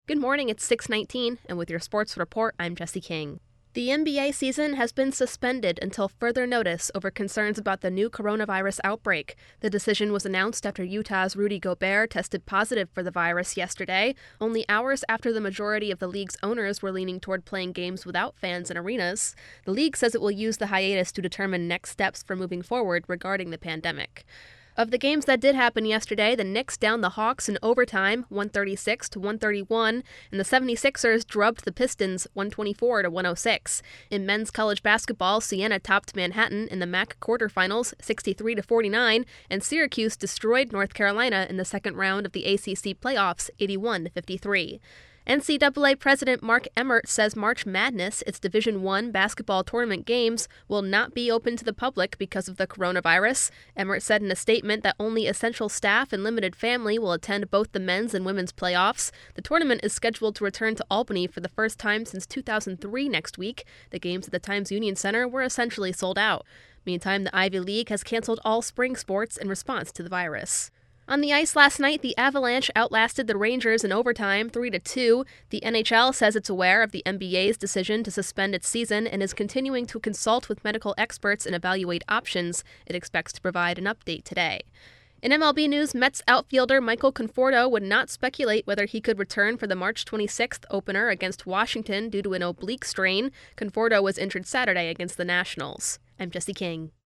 Good morning, it's 6:19, and with your sports report, I'm Jesse King. The NBA season has been suspended until further notice over concerns about the new coronavirus outbreak. The decision was announced after Utah's Rudy Gobert tested positive for the virus yesterday, only hours after the majority of the league's owners were leaning toward playing games without fans in arenas. The league says it will use the hiatus to determine next steps for moving forward regarding the pandemic. Of the games that did happen yesterday, the Knicks downed the Hawks in overtime, 136-131, and the 76ers drubbed the Pistons, 124-106. In men's college basketball, Siena topped Manhattan in the MAC quarterfinals, 63-49, and Syracuse destroyed North Carolina in the second round of the ACC playoffs, 81-53. NCAA President Mark Emmert says March Madness, its Division I basketball tournament games, will not be open to the public because of the coronavirus. Emmert said in a statement that only essential staff and limited family will attend both the men's and women's playoffs. The tournament is scheduled to return to Albany for the first time since 2003 next week. The games at the Times Union Center were essentially sold out. Meantime, the Ivy League has canceled all spring sports in response to the virus. On the ice last night, the Avalanche outlasted the Rangers in overtime 3-2. The NHL says it's aware of the NBA's decision to suspend its season and is continuing to consult with medical experts and evaluate options. It expects to provide an update today. In MLB news, Mets outfielder Michael Conforto would not speculate whether he could return for the March 26th opener against Washington due to an oblique strain. Conforto was injured Saturday against the Nationals. I'm Jesse King.